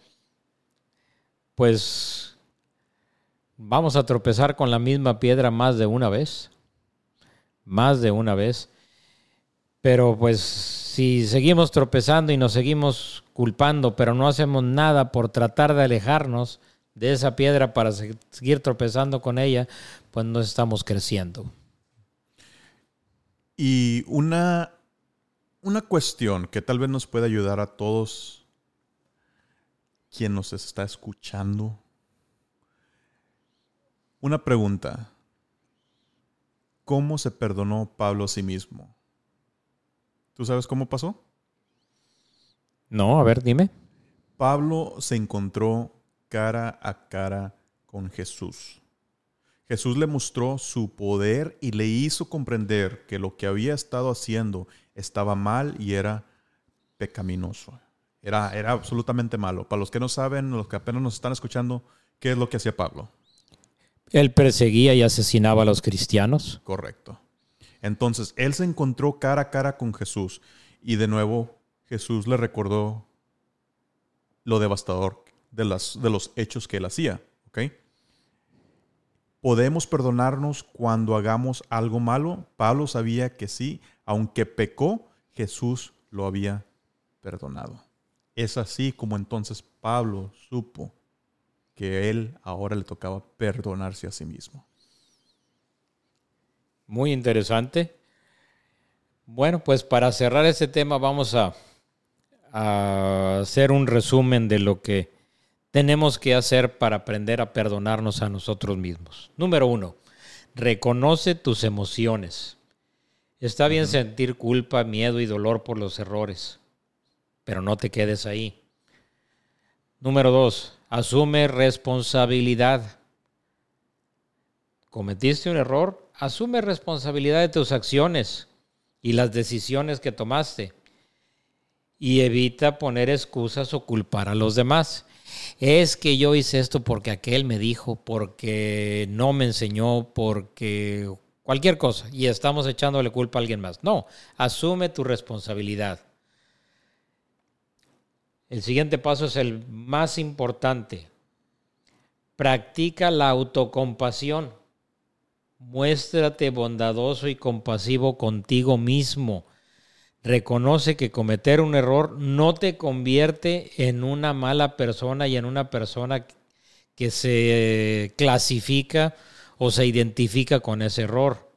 [SPEAKER 4] Pues vamos a tropezar con la misma piedra más de una vez. Más de una vez. Pero pues si seguimos tropezando y nos seguimos culpando, pero no hacemos nada por tratar de alejarnos de esa piedra para seguir tropezando con ella, pues no estamos creciendo.
[SPEAKER 3] Y una cuestión que tal vez nos puede ayudar a todos quien nos está escuchando Una pregunta. ¿Cómo se perdonó Pablo a sí mismo? ¿Tú sabes cómo pasó?
[SPEAKER 4] No, a ver, dime.
[SPEAKER 3] Pablo se encontró cara a cara con Jesús. Jesús le mostró su poder y le hizo comprender que lo que había estado haciendo estaba mal y era pecaminoso. Era absolutamente malo. Para los que no saben, los que apenas nos están escuchando, ¿qué es lo que hacía Pablo?
[SPEAKER 4] Él perseguía y asesinaba a los cristianos.
[SPEAKER 3] Correcto. Entonces, él se encontró cara a cara con Jesús y de nuevo Jesús le recordó lo devastador de los hechos que él hacía. ¿Ok? ¿Podemos perdonarnos cuando hagamos algo malo? Pablo sabía que sí, aunque pecó, Jesús lo había perdonado. Es así como entonces Pablo supo que él ahora le tocaba perdonarse a sí mismo.
[SPEAKER 4] Muy interesante. Bueno, pues para cerrar este tema vamos a hacer un resumen de lo que tenemos que hacer para aprender a perdonarnos a nosotros mismos. Número 1, reconoce tus emociones. Está bien sentir culpa, miedo y dolor por los errores, pero no te quedes ahí. Número 2, asume responsabilidad. ¿Cometiste un error? Asume responsabilidad de tus acciones y las decisiones que tomaste. Y evita poner excusas o culpar a los demás. Es que yo hice esto porque aquel me dijo, porque no me enseñó, porque cualquier cosa. Y estamos echándole culpa a alguien más. No, asume tu responsabilidad. El siguiente paso es el más importante. Practica la autocompasión. Muéstrate bondadoso y compasivo contigo mismo. Reconoce que cometer un error no te convierte en una mala persona y en una persona que se clasifica o se identifica con ese error.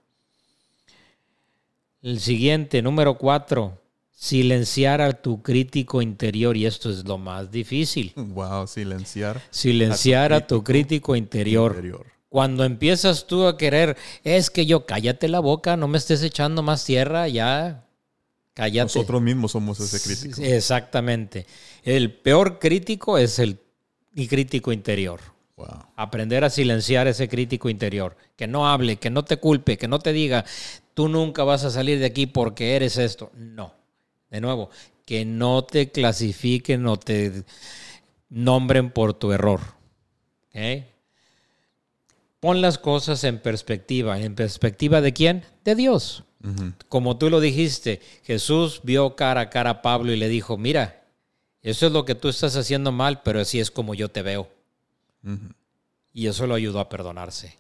[SPEAKER 4] El siguiente, número 4, silenciar a tu crítico interior, y esto es lo más difícil.
[SPEAKER 3] Wow, silenciar
[SPEAKER 4] a tu crítico interior. Cuando empiezas tú a querer, es que yo cállate la boca, no me estés echando más tierra, ya cállate.
[SPEAKER 3] Nosotros mismos somos ese crítico.
[SPEAKER 4] Exactamente. El peor crítico es el crítico interior.
[SPEAKER 3] Wow.
[SPEAKER 4] Aprender a silenciar ese crítico interior. Que no hable, que no te culpe, que no te diga, tú nunca vas a salir de aquí porque eres esto. No. De nuevo, que no te clasifiquen o te nombren por tu error. ¿Okay? Pon las cosas en perspectiva. ¿En perspectiva de quién? De Dios. Uh-huh. Como tú lo dijiste, Jesús vio cara a cara a Pablo y le dijo, mira, eso es lo que tú estás haciendo mal, pero así es como yo te veo. Uh-huh. Y eso lo ayudó a perdonarse.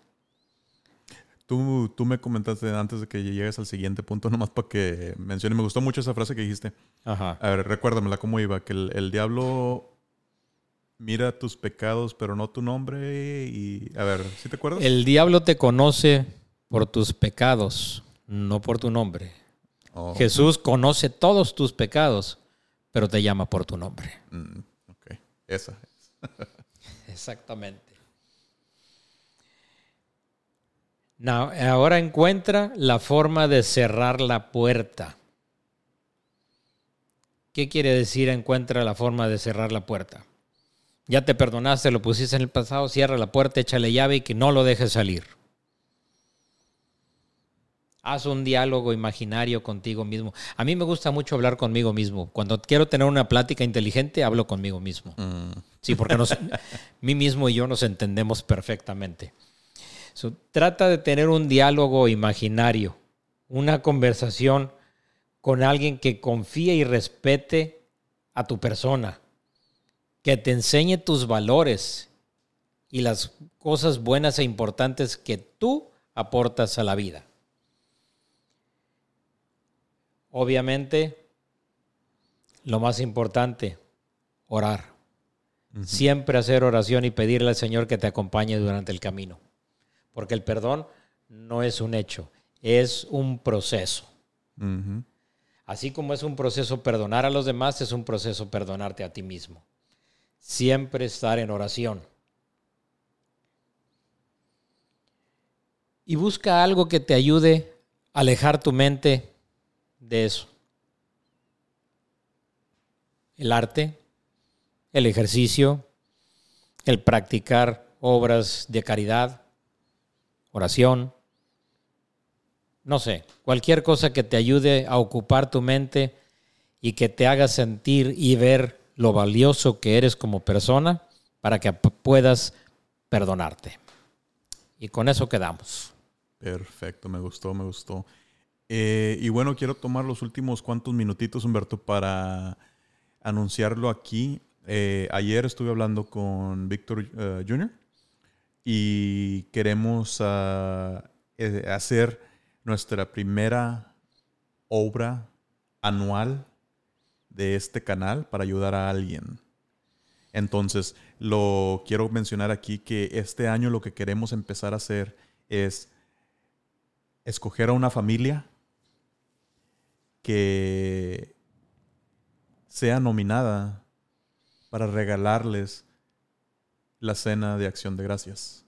[SPEAKER 3] Tú me comentaste antes de que llegues al siguiente punto, nomás para que mencione. Me gustó mucho esa frase que dijiste.
[SPEAKER 4] Ajá.
[SPEAKER 3] A ver, recuérdamela cómo iba. Que el diablo mira tus pecados, pero no tu nombre. Y a ver, ¿sí te acuerdas?
[SPEAKER 4] El diablo te conoce por tus pecados, no por tu nombre. Oh. Jesús conoce todos tus pecados, pero te llama por tu nombre.
[SPEAKER 3] Ok, esa es.
[SPEAKER 4] Exactamente. Ahora encuentra la forma de cerrar la puerta. ¿Qué quiere decir encuentra la forma de cerrar la puerta? Ya te perdonaste, lo pusiste en el pasado, cierra la puerta, échale llave y que no lo dejes salir. Haz un diálogo imaginario contigo mismo. A mí me gusta mucho hablar conmigo mismo. Cuando quiero tener una plática inteligente, hablo conmigo mismo. Sí, porque mí mismo y yo nos entendemos perfectamente. Trata de tener un diálogo imaginario, una conversación con alguien que confíe y respete a tu persona, que te enseñe tus valores y las cosas buenas e importantes que tú aportas a la vida. Obviamente, lo más importante, orar. Uh-huh. Siempre hacer oración y pedirle al Señor que te acompañe durante el camino. Porque el perdón no es un hecho, es un proceso. Uh-huh. Así como es un proceso perdonar a los demás, es un proceso perdonarte a ti mismo. Siempre estar en oración. y busca algo que te ayude a alejar tu mente de eso. El arte, el ejercicio, el practicar obras de caridad, oración, no sé, cualquier cosa que te ayude a ocupar tu mente y que te haga sentir y ver lo valioso que eres como persona para que puedas perdonarte. Y con eso quedamos.
[SPEAKER 3] Perfecto, me gustó. Y bueno, quiero tomar los últimos cuantos minutitos, Humberto, para anunciarlo aquí. Ayer estuve hablando con Víctor Jr. y queremos hacer nuestra primera obra anual de este canal para ayudar a alguien. Entonces, lo quiero mencionar aquí que este año lo que queremos empezar a hacer es escoger a una familia que sea nominada para regalarles la cena de acción de gracias.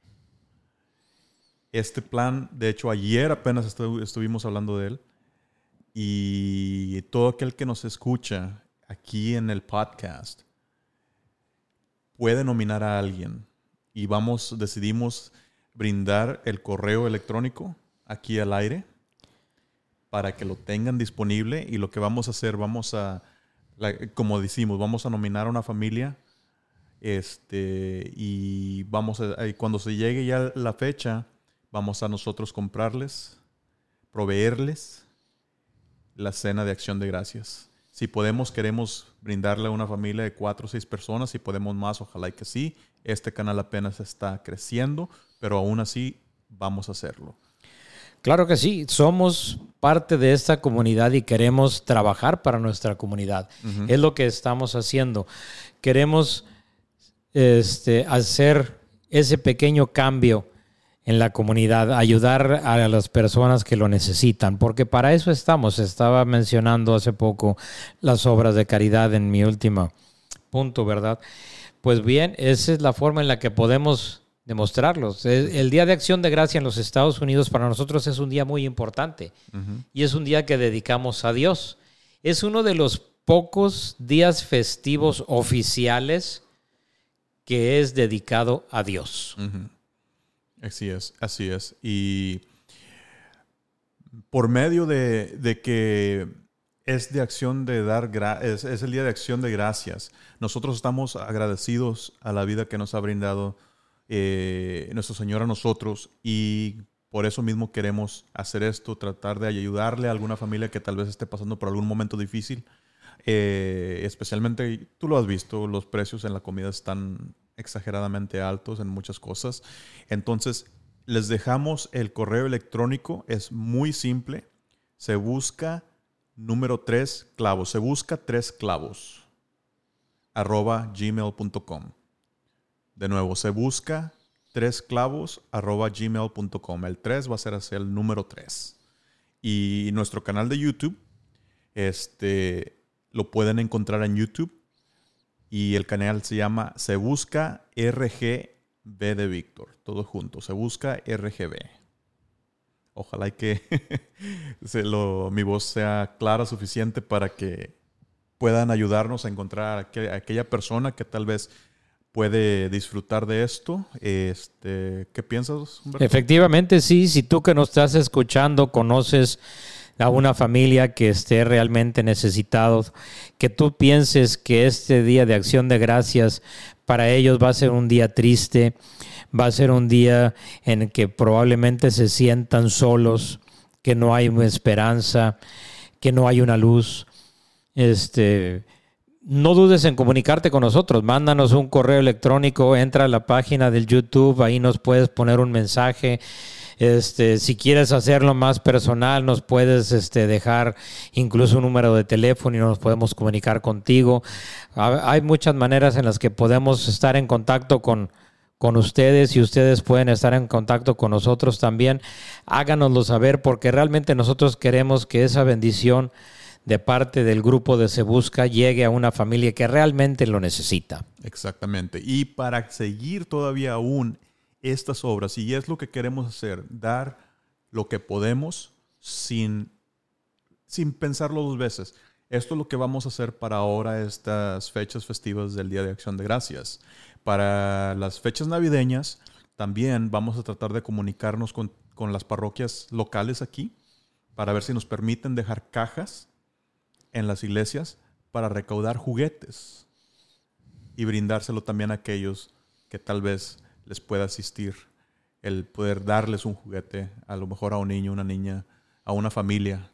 [SPEAKER 3] Este plan, de hecho, ayer apenas estuvimos hablando de él. Y todo aquel que nos escucha aquí en el podcast puede nominar a alguien. Y decidimos brindar el correo electrónico aquí al aire para que lo tengan disponible. Y lo que vamos a hacer, como decimos, vamos a nominar a una familia. Y cuando se llegue ya la fecha, vamos a nosotros comprarles, proveerles la cena de acción de gracias. Si podemos, queremos brindarle a una familia de 4 o 6 personas. Si podemos más, ojalá y que sí. Este canal apenas está creciendo, pero aún así vamos a hacerlo.
[SPEAKER 4] Claro que sí. Somos parte de esta comunidad y queremos trabajar para nuestra comunidad. Uh-huh. Es lo que estamos haciendo. Queremos hacer ese pequeño cambio en la comunidad, ayudar a las personas que lo necesitan, porque para eso estamos. Estaba mencionando hace poco las obras de caridad en mi último punto, ¿verdad? Pues bien, esa es la forma en la que podemos demostrarlos. El Día de Acción de Gracia en los Estados Unidos para nosotros es un día muy importante. Uh-huh. Y es un día que dedicamos a Dios. Es uno de los pocos días festivos oficiales que es dedicado a Dios.
[SPEAKER 3] Uh-huh. Así es. Y por medio de que es de acción de es el Día de Acción de Gracias, nosotros estamos agradecidos a la vida que nos ha brindado nuestro Señor a nosotros, y por eso mismo queremos hacer esto, tratar de ayudarle a alguna familia que tal vez esté pasando por algún momento difícil. Especialmente, tú lo has visto, los precios en la comida están exageradamente altos en muchas cosas. Entonces, les dejamos el correo electrónico. Es muy simple. Se busca número 3 clavos. Se busca 3 clavos @gmail.com. De nuevo, se busca 3 clavos @gmail.com. El 3 va a ser hacia el número 3. Y nuestro canal de YouTube, lo pueden encontrar en YouTube. Y el canal se llama Se Busca RGB de Víctor. Todo junto. Se Busca RGB. Ojalá y que mi voz sea clara suficiente para que puedan ayudarnos a encontrar a aquella persona que tal vez puede disfrutar de esto. ¿Qué piensas, Humberto?
[SPEAKER 4] Efectivamente, sí. Si tú que nos estás escuchando conoces a una familia que esté realmente necesitado, que tú pienses que este Día de Acción de Gracias para ellos va a ser un día triste, va a ser un día en el que probablemente se sientan solos, que no hay una esperanza, que no hay una luz, no dudes en comunicarte con nosotros. Mándanos un correo electrónico, entra a la página del YouTube, ahí nos puedes poner un mensaje. Si quieres hacerlo más personal, nos puedes dejar incluso un número de teléfono y nos podemos comunicar contigo. Hay muchas maneras en las que podemos estar en contacto con ustedes, y ustedes pueden estar en contacto con nosotros también. Háganoslo saber, porque realmente nosotros queremos que esa bendición de parte del grupo de Se Busca llegue a una familia que realmente lo necesita.
[SPEAKER 3] Exactamente. Y para seguir todavía aún estas obras, y es lo que queremos hacer, dar lo que podemos sin pensarlo dos veces. Esto es lo que vamos a hacer para ahora, estas fechas festivas del Día de Acción de Gracias. Para las fechas navideñas, también vamos a tratar de comunicarnos con las parroquias locales aquí para ver si nos permiten dejar cajas en las iglesias para recaudar juguetes y brindárselo también a aquellos que tal vez les pueda asistir el poder darles un juguete, a lo mejor a un niño, una niña, a una familia.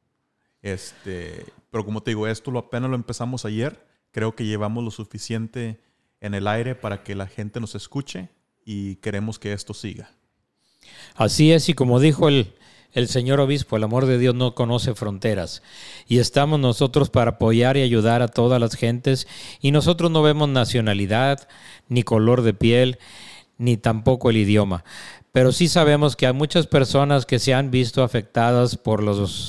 [SPEAKER 3] Pero como te digo, esto apenas lo empezamos ayer. Creo que llevamos lo suficiente en el aire para que la gente nos escuche y queremos que esto siga.
[SPEAKER 4] Así es, y como dijo el señor obispo, el amor de Dios no conoce fronteras. Y estamos nosotros para apoyar y ayudar a todas las gentes. Y nosotros no vemos nacionalidad, ni color de piel, ni tampoco el idioma. Pero sí sabemos que hay muchas personas que se han visto afectadas por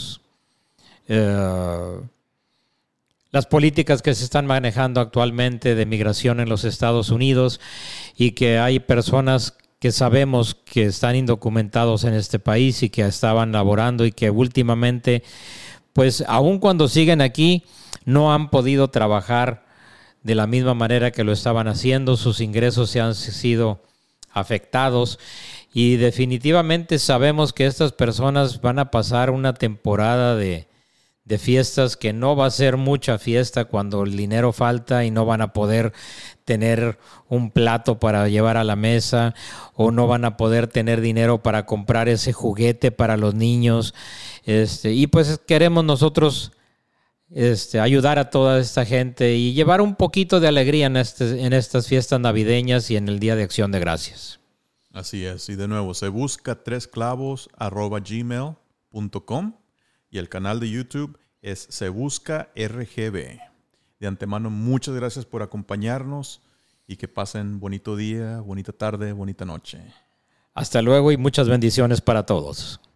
[SPEAKER 4] las políticas que se están manejando actualmente de migración en los Estados Unidos, y que hay personas que sabemos que están indocumentados en este país y que estaban laborando y que últimamente, pues aun cuando siguen aquí, no han podido trabajar de la misma manera que lo estaban haciendo. Sus ingresos se han sido afectados y definitivamente sabemos que estas personas van a pasar una temporada de fiestas que no va a ser mucha fiesta cuando el dinero falta y no van a poder tener un plato para llevar a la mesa, o no van a poder tener dinero para comprar ese juguete para los niños. Y pues queremos nosotros ayudar a toda esta gente y llevar un poquito de alegría en estas fiestas navideñas y en el Día de Acción de Gracias.
[SPEAKER 3] Así es, y de nuevo, se busca tresclavos@gmail.com. Y el canal de YouTube es Se Busca RGB. De antemano, muchas gracias por acompañarnos y que pasen bonito día, bonita tarde, bonita noche.
[SPEAKER 4] Hasta luego y muchas bendiciones para todos.